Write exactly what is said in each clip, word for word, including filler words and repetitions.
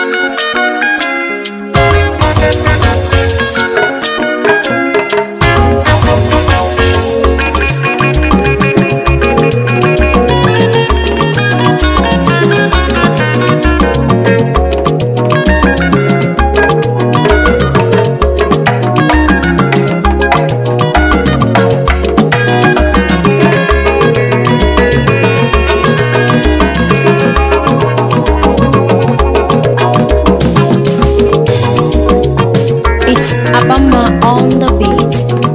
It's Abama on the beat.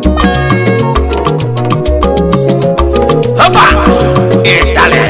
Opa! E dale!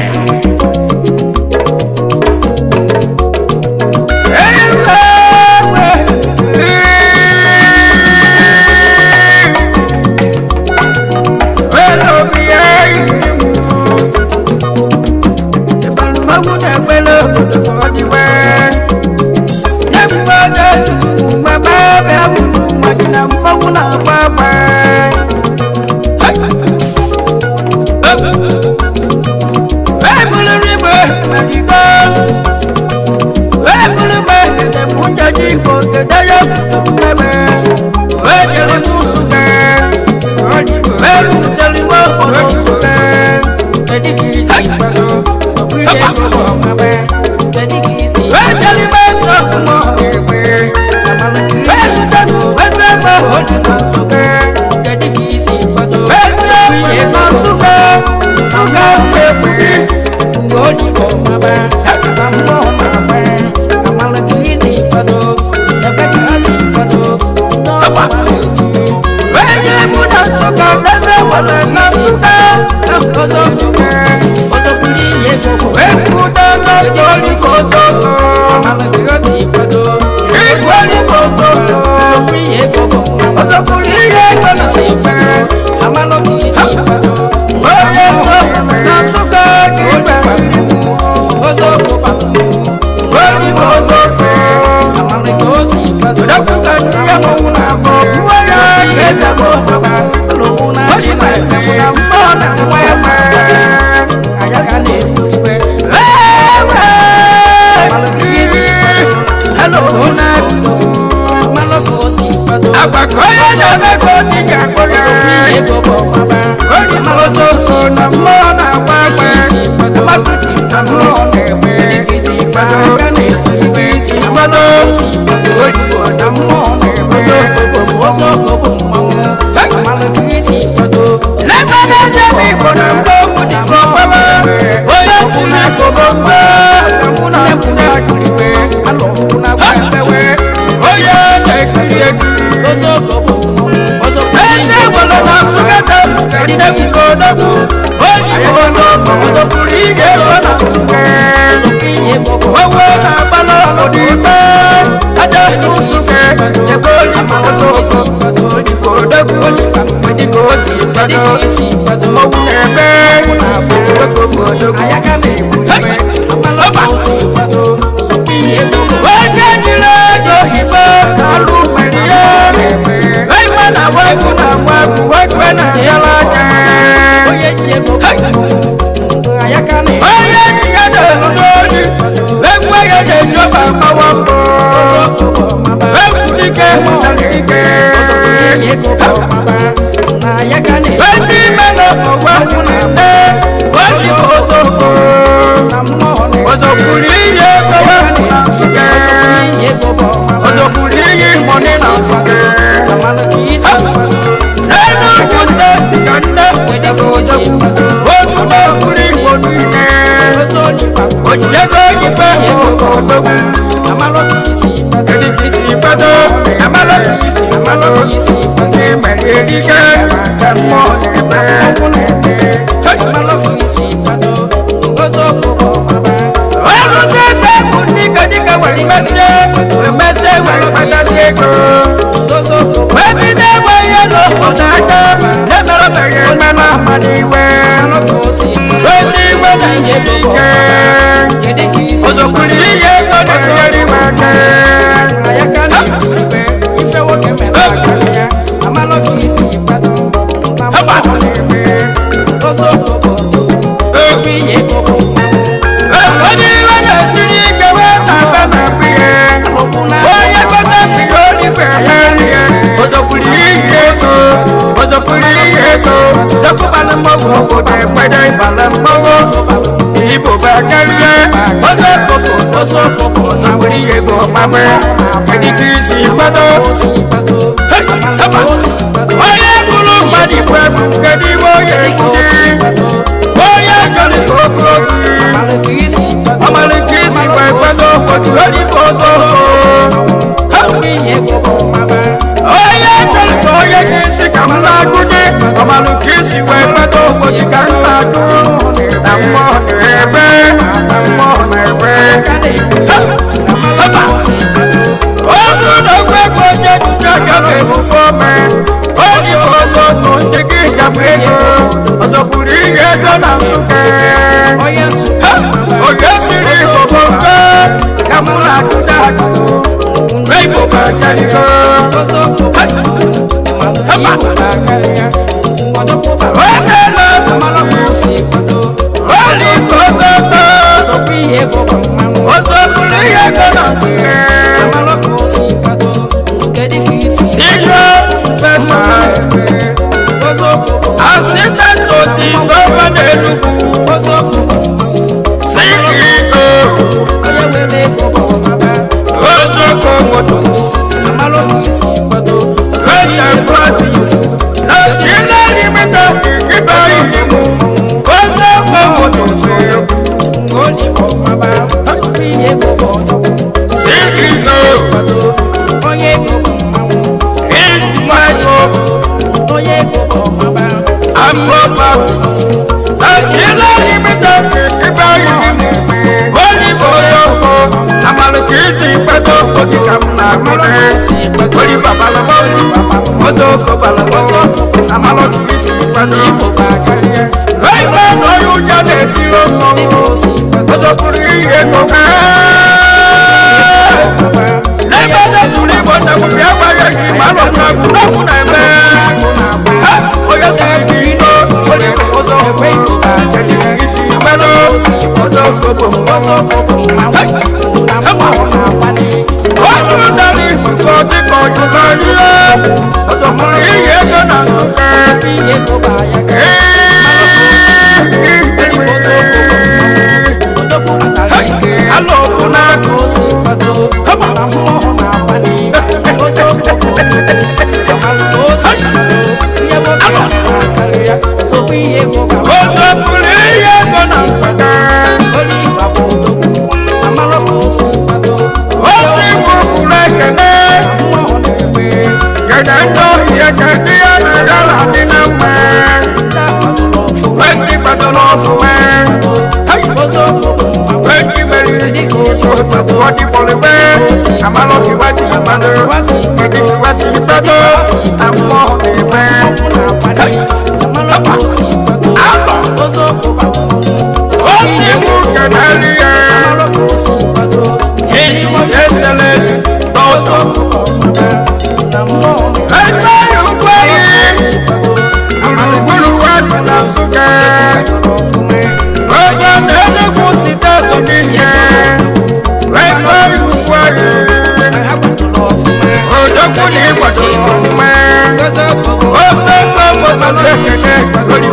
Yeah. yeso Jakuba mbogo Kode kwede bala mbogo Ibo bakaria Ozo koko Ozo koko Zawiri yego mame Edikisi bado Hey, hapa Oye kulu madi kwebu Kedi woye kudi Oye joli koko Amalikisi kwebado Kodulani kozo Oye joli koye kisi kamala kudi Amalikisi kwebado Kodulani kozo Namo nebe Namo nebe Hapa Ozo no kwebo Jetuja kame mufome Oji ozo no njiki jamego Ozo kuri yedo na suke Oye siri koboke Kamula kusako Reibo bakariko Hapa Wendela Oli kozoto Ozo kuri yedo na suke Assistant to the governor, C E O, Ozo Komodo, Great Enterprises, Nigeria Limited, Ibrahim, Ozo Komodo, C E O, I'm properties. Nigeria Limited, Ibrahim, Oli Boyoko, Amalekisi, Pato, Kotikamna, Malesi, Oli Babalabo, Ozo Balabo, Amalekisi, Pato, Bakaria, Raymond, Oyu Janet, Ozo Kuri, Eko, Never Suli, but I will be a man of Nagu, Oya Sabi, Oli Ozo, Isi, Melo, Ozo Kobo, Ozo Kobo, Hapa, Ozo Dali, Koti Kojo Sariya, Ozo Kuri, Yego na Suke, Yego Bayaka, Hello, Kunako, Hapa, Ozo Kobo, Ozo Kuri, Yego na Suke, Osi Kukule Kene, Yedendo, Yekendia, Yala, Diname, Wendy Patolofu, Wendy Meri, Wadi Poliwe, Amaloki Wadi, Amado, Wadi Wasi Pato, Amo, Osi Kukenalia, His Excellence, Ozo, I saw you playing. I'm going to work with Asuka. Ozo, never go sit down to me here. I saw you playing. Ozo, put him was in my Ozo, come on, I said,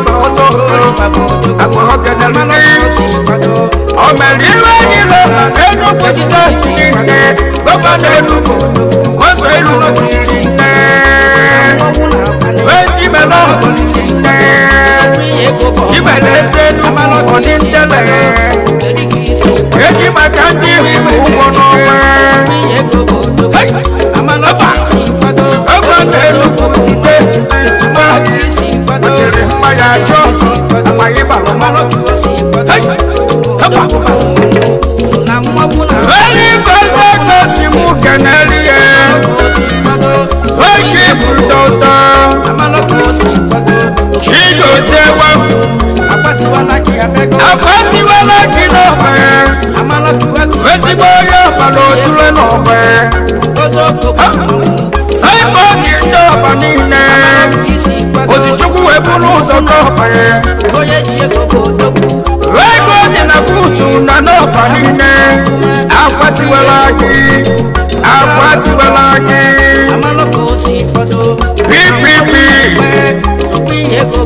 I'm going to get a man. Oh, my little, I don't go sit down to me. Baba Neluko, what's a little bit there? When you belong to the there, you better say no more on this day. When you might can't give him one over. I'm a lover. I'm a Neluko, my address, my Very first Simu Canaria, I give you daughter. She goes there. I want you like it over. Where's the boy of a lot to run over? Simon is not a name. Was it you who ever on top? Right, what in a boot, none of a name. I want you like it. I want you like it. I'm a local see photo. Beep, beep, beep.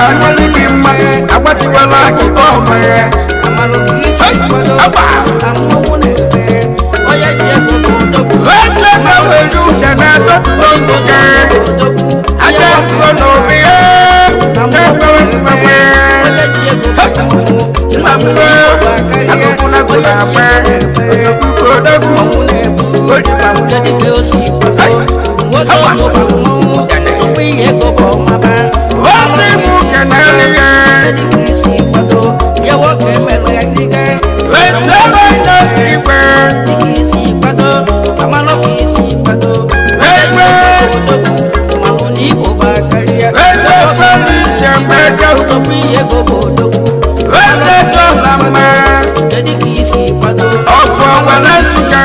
ga-anyere gị mma agbatiwala akụkọ ọma ya eze na welu uche na-adọpụta oge aja akụkọ n'obi ya na-ekpewe mkpekpe nna m akụkụ na gụla akpa okpukpe odogwu osi mụ kenere ya wetebe nọsi ikpe eze felisi emeka eze dọla mma ọfọ walesika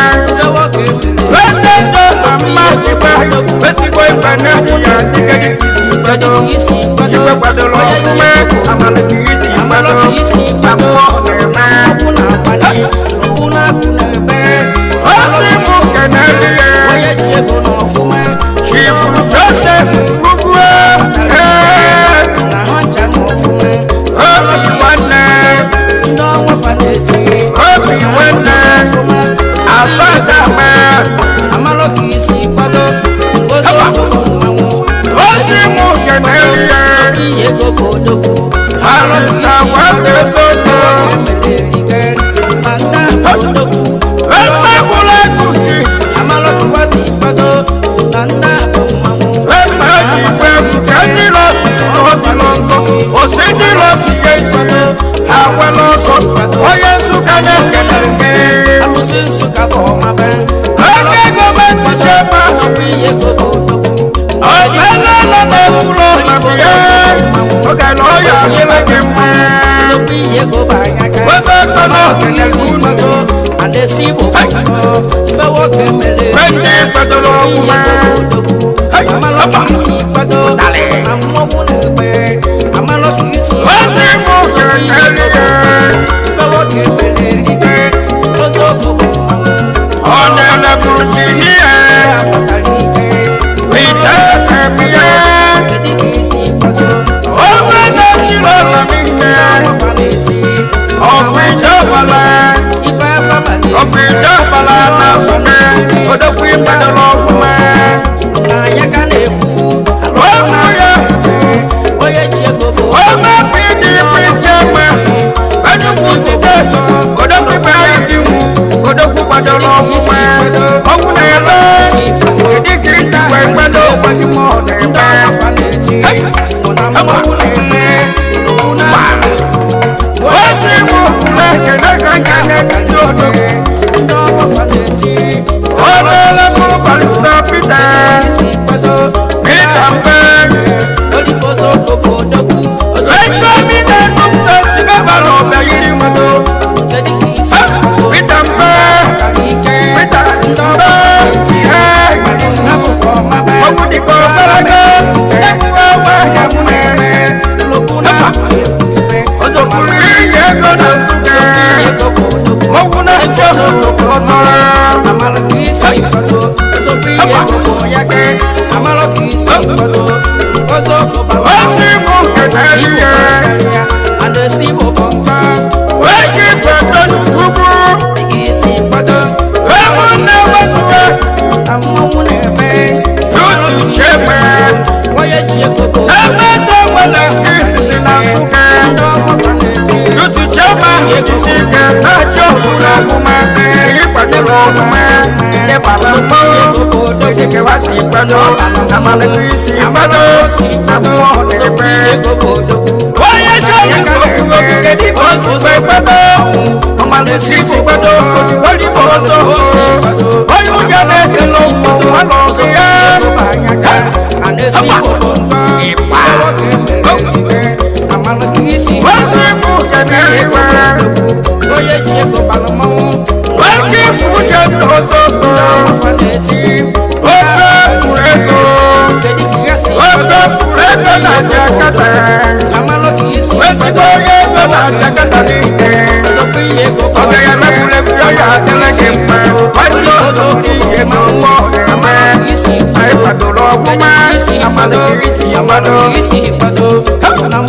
eze dọla mma jikwa ezigbo ikpe na-eji ya dịka isi kwado ikpe kwadoro ọfụma amalike iji kwado akwụkwọ na-eme osi mụ kenere ya chifu joseph ugwu obi nwanne obi nwanne asada mes osi mụ kenere ya alista nwanne soto emefula tuki onye nsụka na-ekele nke oge gọọmenti chema ọdịnala na-ekwuru ọnọdụ oge na ọya nyere gị mma webe tọrọ okelere unu ndị kwadoro ọgwụma ozi mụ kenere ya ọ na-elepụchi ihe ite temie ofe na-etiri ọlamihe ọfịjọbala ọfịjọbala na asọme odokwu ịkpadoro ọgwụma ọgwụ ya ome pdp chema enugu steeti odokwu ikpe anyị dị mụ odokwu kwadoro ọgwụma ọgwụ na-ele dịka ijikwa ịkpado gbajimọ na-eme osi mụ na-ekele ka nkene ndị odogwu ọlele mụ barista pita pita mbe ego mine nupụta sigabara ọbịa yiri mmadụ pita mbe pita mbe ihe ọgwụ dịka ọbaraga ekwuwe ọgba ahịa mụ na-ere ọzọpụrụ isi ego na nzuke ọgwụ na-eche ọzọrọ osi mụ kenere ya weji foto n'ugwu ewu na-ewezuwe yutu cheme ebe eze nwere nkịtị na nsụke yutu cheme ejisi ike na-achọ ọbụla ọgwụma ịkwadoro ọgwụma ịgbara mkpọ ejikewa si kwado amalite isi kwado abụọ na-ekpe onye chọrọ ikwu ogige dịbọ ozugbo kwado ọmalite isi kwado odigbo ọzọ onye ụjọ na-etela ụmụ nwanne ọzọ ya osi mụ kenere nwoke ifu uche n'ọzọ ofe furu ego ofe furu ego na Jakarta ezigbo onye ego na Jakarta n'ike ọ ga-emepụrụ efu ya adịla gị mma nwanne ọzọ n'ihe ma ụgbọ na-eme anyị kwadoro ọgwụma amalite isi amalụ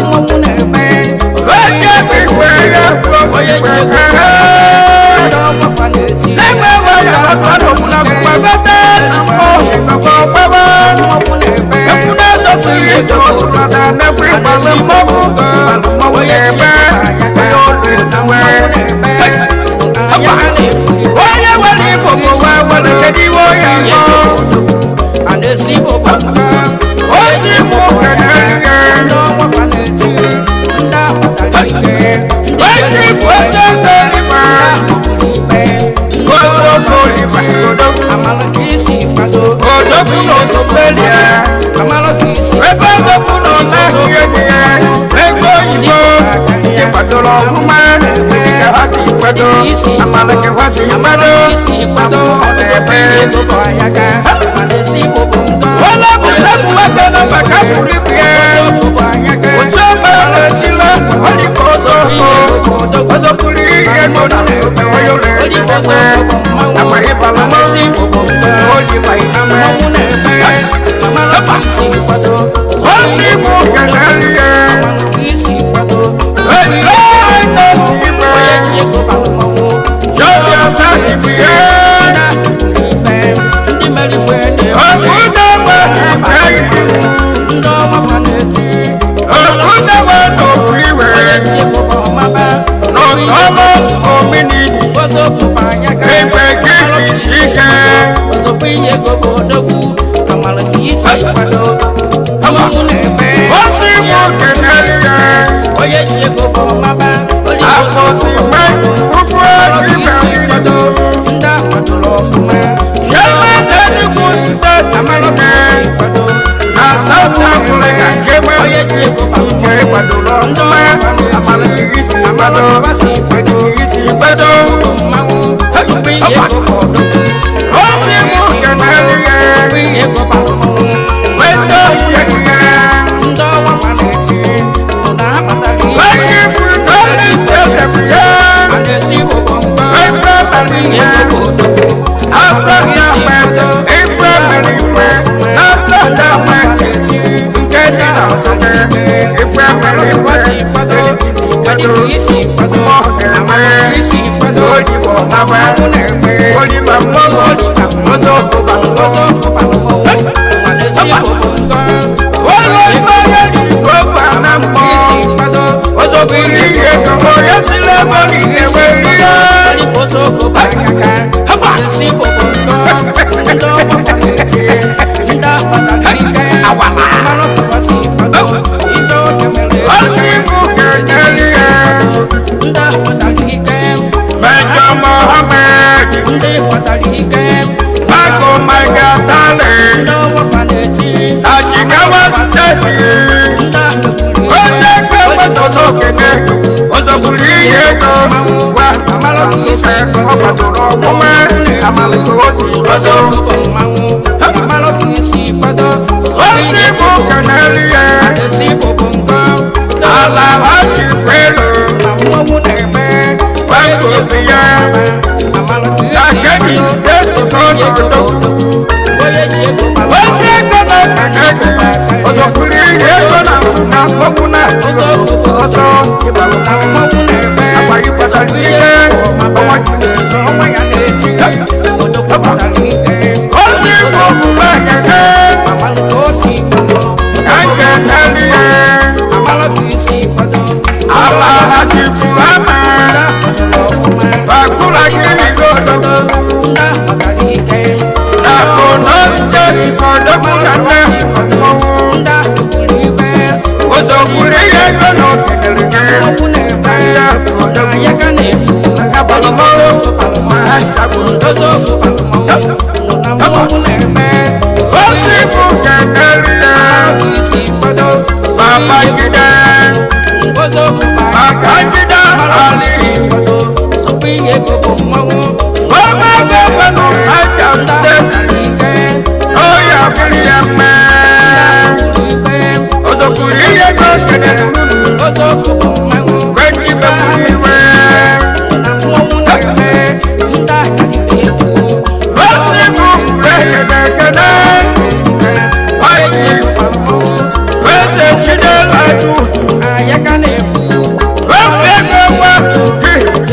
Ozo kure ye kono,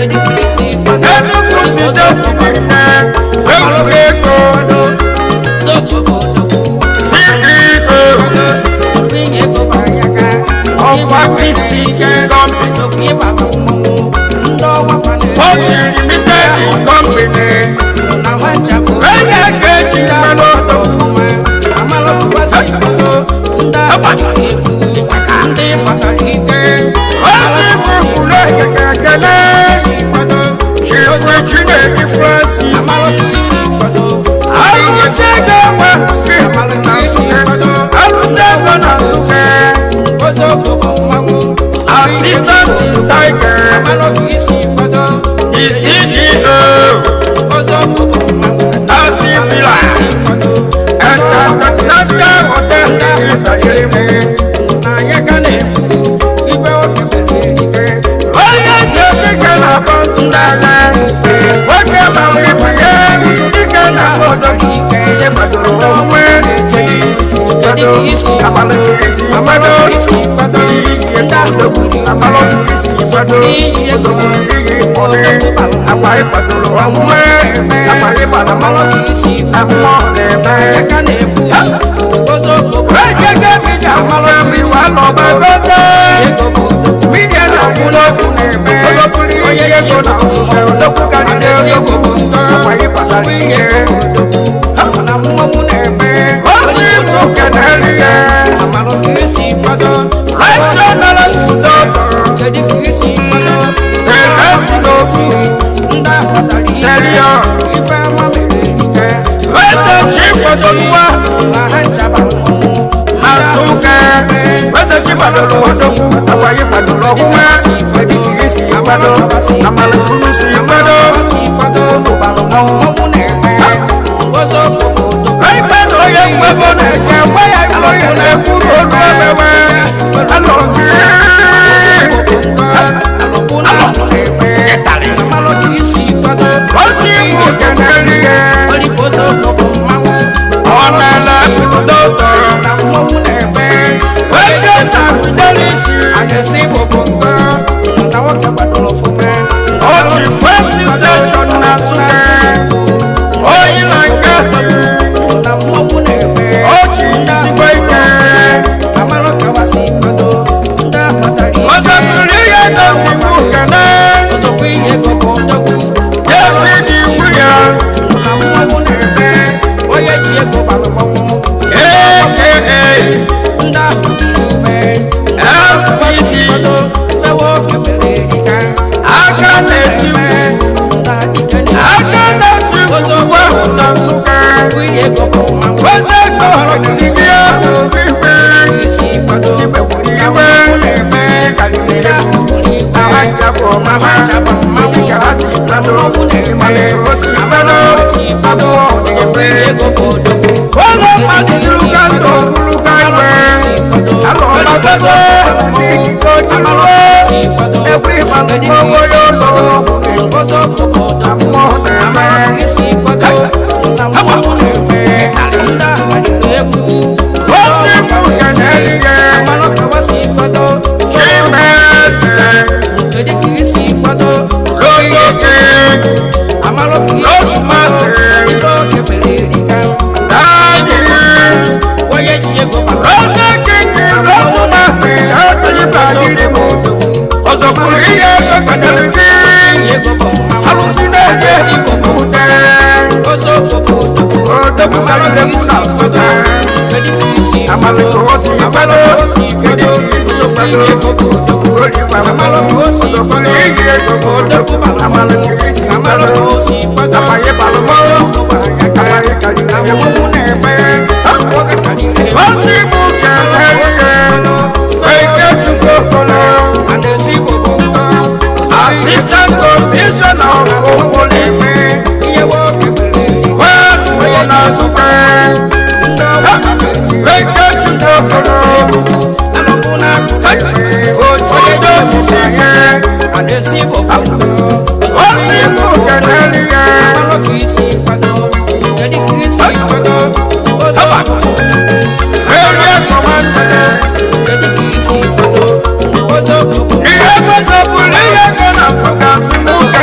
Enugu State niile enwere ego C E O of Artistic Company Multi Limited Company onye ga-eji mmanụ ọdọ osi bụkwuru ekele chiosi Chineke Francis alụsị ego nwa alụsị ego na Nsukka Assistant Tiger the C E O Asibila International Hotel onye eze dịka na bọndala nwoke gbanwe banye dịka na obodo ihe gbadoro onwe amado isi gbado amado isi gbado Akwari padoro onwe akwari padamalo isi amọ n'ebe ejege mi ja malo mi wa lọ bẹ bẹtẹ mi jẹ na kulo n'ebe onye ego na ọsùnmọ olókùn kárí ní ọjọ́ akwari padari yẹ amana mmọnwụ n'ebe o si fún kẹnẹri yẹ láìsọ nara tuntun sẹlẹsì lóbi. Serio, wese chipotoluwa, Nsukka, wese chipotoluwa, awayi padolokuwa, edikirisi agbado, amalekurusi agbado, obalomo. Ẹgbẹ́ lóye gbogbo nẹ̀kẹ́ wáyà lóye lẹ́kúrò lọ́wọ́wẹ́, alọ́ọ̀tì. Osimu keneriye, ọ̀nàlá kúndọ̀tọ̀, wẹ́jọ́ ta fidelisi, ọ̀tí fẹ́ẹ̀sì station na Nsukka, oyin na gasi, ọ̀tí ìsìnkú ike, ọ̀sẹ̀kùnrin yẹn tó sì mú kẹ́nẹ́. David Williams, aka S P D, aka native, aka native wa na Nsukka, wese gbọrọ isi ahụ ibe, ibe wuri iwe, kalile, awa njabọ mama, ikawasi gbado, imale osi gbado, abụọ ebe, wọlọ mmadụ luka to luka iwe, alọ ọlọgbọgbọ, ikiko jiruwe, ekwe ịmanụ gbogbo yolo, abụọ na-eme, osi fụ keneliye, chimeze, loyoke, lọtumase, daji, lọtọ keke lọtumase, ọtọyi bagiri mu, ọzọkùnrin iye ego kenelide, alusi n'ege ute, odobukaride mu na Nsukka, amaleko osi gbado, edikirisi gbado, olùpàmò ọzọkùnrin iye ego amalekirisi gbado, apaye palomọ, apaye kalina emumu n'ebe, osimu keneliye, eke chukwu okolo, assistant commissioner of police, wẹ́ẹ̀kú na Nsukka, eke chukwu okolo, ojojo ìṣẹ̀yẹ, osimu keneliye, area commander, ihe gbasapụrụ ihe ga na Nsukka Nsukka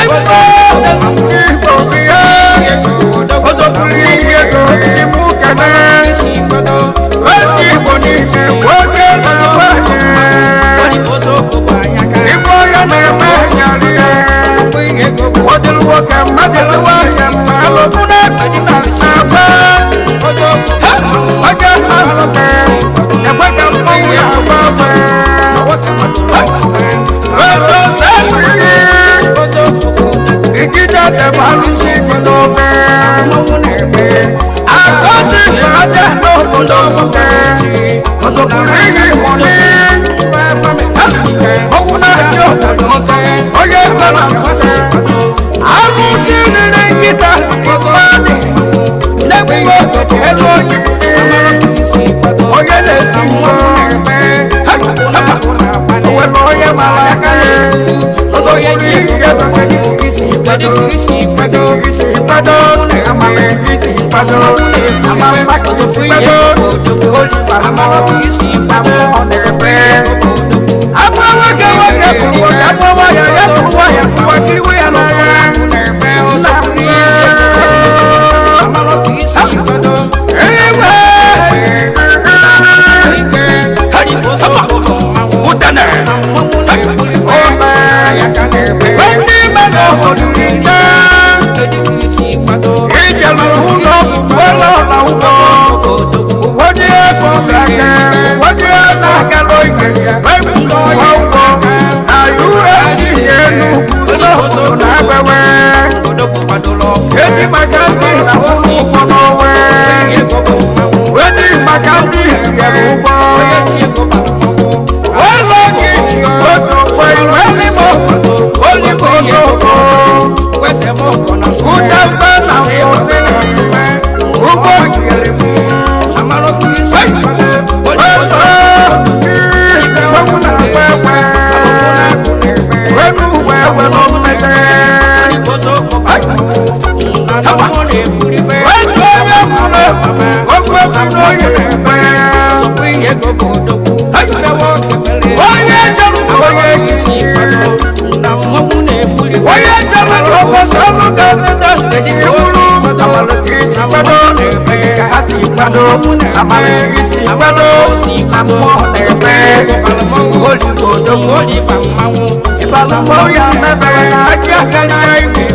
Holy